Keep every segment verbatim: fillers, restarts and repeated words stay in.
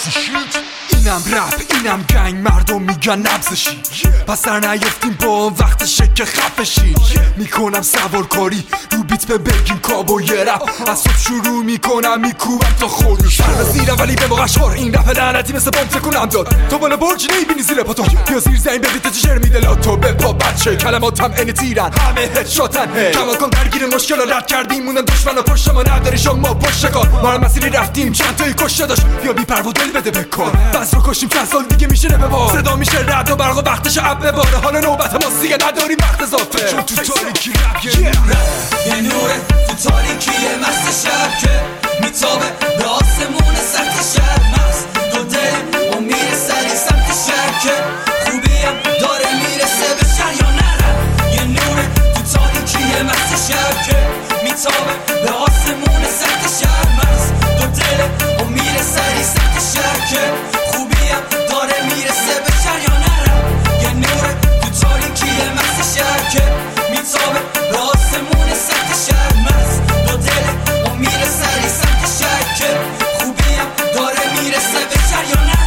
اینم رپ اینم گنگ مردم میگن نبزشی پس در نیفتیم با وقتشه که خفشی میکنم سوارکاری رو بیت به بگیم کابو یه رپ از صبح شروع میکنم میکوبم تا خودی شرم زیرم ولی به موقع شور این رپ لعنتی مثل بام تکونم داد تو بالا برج نمیبینی زیر پاتو بیا زیر زمین ببین تو چه شعر میده لاتو به پا بچه کلماتم این تیرن همه هدشاتن کماکان درگیر مشکل رو رد کردیم موندن دشمن و پشت ما نداری شما پشت کار ما رو مسیری رفتیم چند تایی کشته داشت بیا بی پر و دل بده بکن بس رو کشیم چند سال دیگه میشه نه ببار صدا میشه رد و برق و وقتش عب بباره حالا نوبت ما دیگه نداریم وقت اضافه چون تو تاریکی رپ یه نوره تو تاریکی مست شب که میتابه به آسمون سطح شب مست دو دل و میره سری سمت شب که خوبیم داره میرسه به شر یا نرم یه نوره تو تاریکی مست شب که میتابه به آسمون سطح شب مست دو دل و میره سری سمت شب که خوبیم داره میرسه به شر یا نرم یه نوره تو تاریکی مست شب که میتابه به آسمون سطح شب مست دو دل و میره سری سمت شب که خوبیم داره میرسه به شر یا نه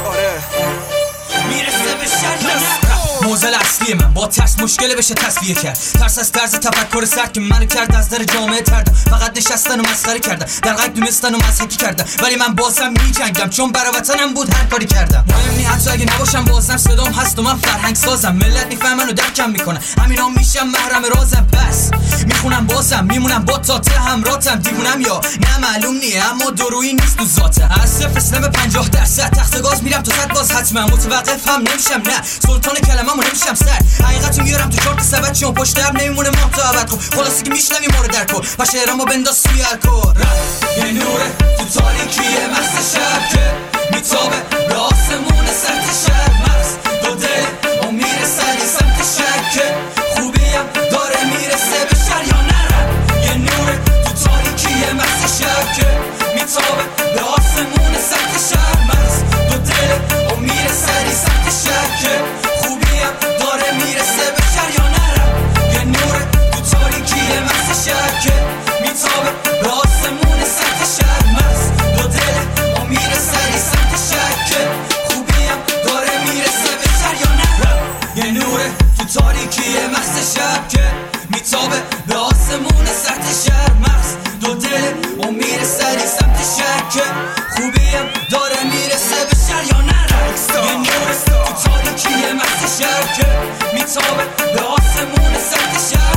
میرسه به شر یا نه موزل اصلی من با ترس مشکل بشه تصفیه کرد ترس از طرز تفکر سرد که منو کرد از در جامعه تردم فقط نشستن و مسخره کردم در غیب دونستن و مضحکی کردم ولی من بازم میجنگم چون برای وطنم بود هر کاری کردم مهم نی حتی اگه نباشم بازم صدام هست و من فرهنگ سازم ملت میفهمن و درکم میکنن همینا میشم محرم رازم پس میخونم بازم میمونم با تا ته همراتم دیوونم یا نه معلوم نیه اما درویی نیست تو ذاته از صفر اسلام پنجاه درصد تخت گاز میرم تو صد باز حتما متوقف هم نمیشم نه سلطان کلمه‌مو نمیشم سر حقیقتو میارم تو چارت سبد چون پشت هم نمیمونه ما تا ابد خب خلاصی که میشنوی ما رو در کن و شعرامو بنداز توی الکل یه نوره تو تاریکی مست شب که میتابه به آسمون سطح شب مست دو دل و میره سری سمت شب که خوبیم داره میرسه به شر یا نرم یه نوره تو تاریکی مست شب که میتابه به آسمون سطح شب مست دو دل و میره سری سمت شب که خوبیم داره میرسه به شر یا نرم یه نوره تو تاریکی مست شب که میتابه به آسمون سطح شب مست دو دل و میره سری سمت شب که خوبیم داره میرسه به شر یا نرم یه نوره تو تاریکی مست شب که میتابه به آسمون سطح شب مست دو دل و میره سری سمت شب که خوبیم داره میرسه به شر یا نرم یه نوره تو تاریکی مست شب که میتابه به آسمون سطح شب